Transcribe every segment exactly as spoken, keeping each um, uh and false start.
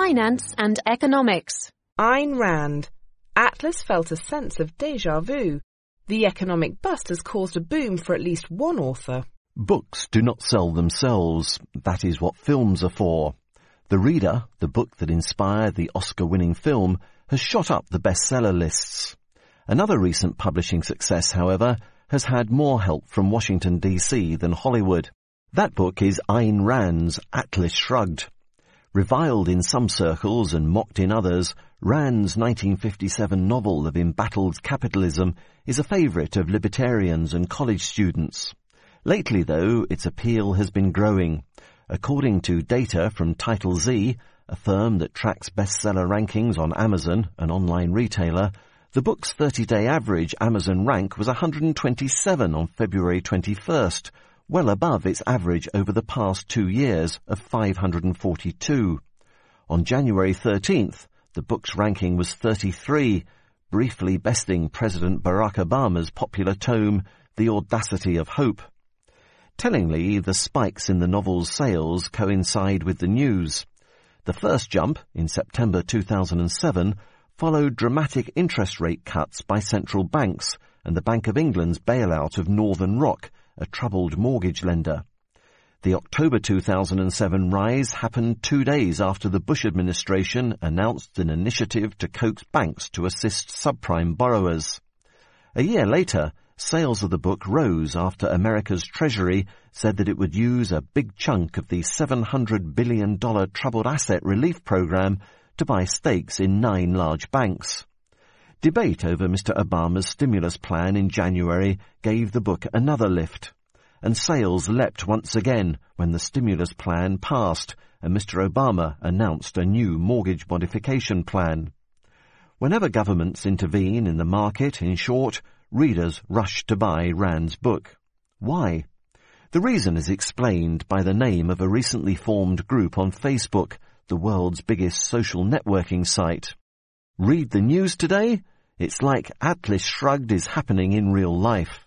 finance and economics. Ayn Rand. Atlas felt a sense of déjà vu. The economic bust has caused a boom for at least one author. Books do not sell themselves. That is what films are for. The Reader, the book that inspired the Oscar-winning film, has shot up the bestseller lists. Another recent publishing success, however, has had more help from Washington, D C than Hollywood. That book is Ayn Rand's Atlas Shrugged. Reviled in some circles and mocked in others, Rand's nineteen fifty-seven novel of embattled capitalism is a favourite of libertarians and college students. Lately, though, its appeal has been growing. According to data from Title Z, a firm that tracks bestseller rankings on Amazon, an online retailer, the book's thirty-day average Amazon rank was one hundred twenty-seven on February twenty-first, well above its average over the past two years of five hundred forty-two. On January thirteenth, the book's ranking was thirty-three, briefly besting President Barack Obama's popular tome, The Audacity of Hope. Tellingly, the spikes in the novel's sales coincide with the news. The first jump, in September two thousand seven, followed dramatic interest rate cuts by central banks and the Bank of England's bailout of Northern Rock, a troubled mortgage lender. The October two thousand seven rise happened two days after the Bush administration announced an initiative to coax banks to assist subprime borrowers. A year later, sales of the book rose after America's Treasury said that it would use a big chunk of the seven hundred billion dollars troubled asset relief program to buy stakes in nine large banks. Debate over Mister Obama's stimulus plan in January gave the book another lift, and sales leapt once again when the stimulus plan passed and Mister Obama announced a new mortgage modification plan. Whenever governments intervene in the market, in short, readers rush to buy Rand's book. Why? The reason is explained by the name of a recently formed group on Facebook, the world's biggest social networking site. Read the news today? It's like Atlas Shrugged is happening in real life.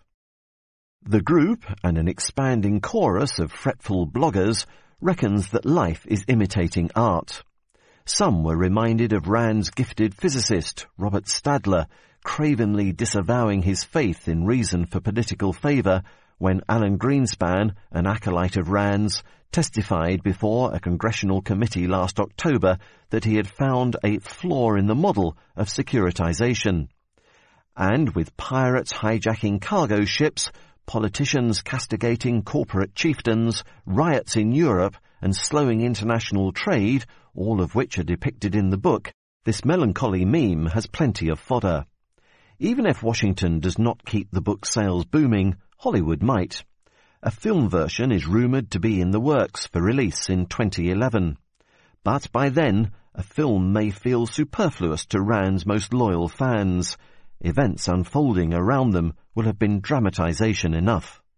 The group, and an expanding chorus of fretful bloggers, reckons that life is imitating art. Some were reminded of Rand's gifted physicist, Robert Stadler, cravenly disavowing his faith in reason for political favour when Alan Greenspan, an acolyte of Rand's, testified before a congressional committee last October that he had found a flaw in the model of securitization. And with pirates hijacking cargo ships, politicians castigating corporate chieftains, riots in Europe, and slowing international trade, all of which are depicted in the book, this melancholy meme has plenty of fodder. Even if Washington does not keep the book sales booming, Hollywood might. A film version is rumoured to be in the works for release in twenty eleven. But by then, a film may feel superfluous to Rand's most loyal fans. Events unfolding around them will have been dramatisation enough.